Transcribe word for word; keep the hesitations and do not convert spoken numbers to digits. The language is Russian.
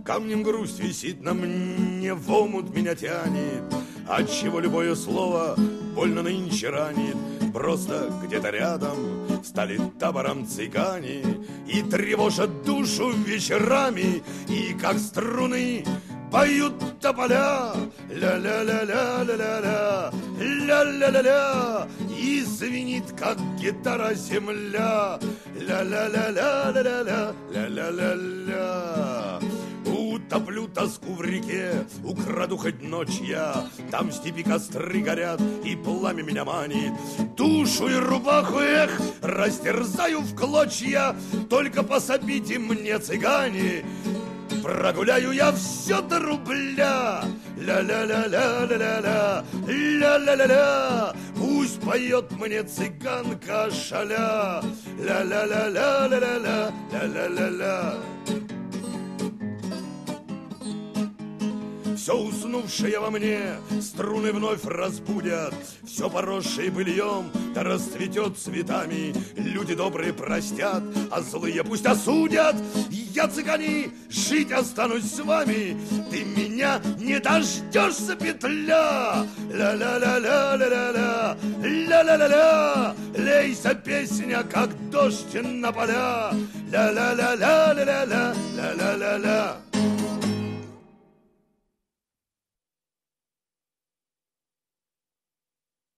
Камнем грусть висит на мне, в омут меня тянет, отчего любое слово больно нынче ранит. Просто где-то рядом стали табором цыгане и тревожат душу вечерами, и как струны поют тополя, ля-ля-ля-ля-ля-ля-ля, ля-ля-ля-ля, и звенит, как гитара, земля, ля-ля-ля-ля-ля-ля-ля, ля-ля-ля-ля. Утоплю тоску в реке, украду хоть ночь я, там в степи костры горят, и пламя меня манит. Душу и рубаху, эх, растерзаю в клочья, только пособите мне, цыгане, прогуляю я все до рубля. Ля-ля-ля-ля-ля-ля-ля, ля-ля-ля-ля, пусть поет мне цыганка шаля. Ля-ля-ля-ля-ля-ля-ля, ля-ля-ля-ля. Все уснувшее во мне струны вновь разбудят, все поросшее быльем да расцветет цветами. Люди добрые простят, а злые пусть осудят. Я, цыгане, жить останусь с вами, ты меня не дождешься, петля. Ля-ля-ля-ля-ля-ля-ля, ля-ля-ля-ля, лейся, песня, как дождь на поля. Ля-ля-ля-ля-ля-ля-ля, ля-ля-ля-ля.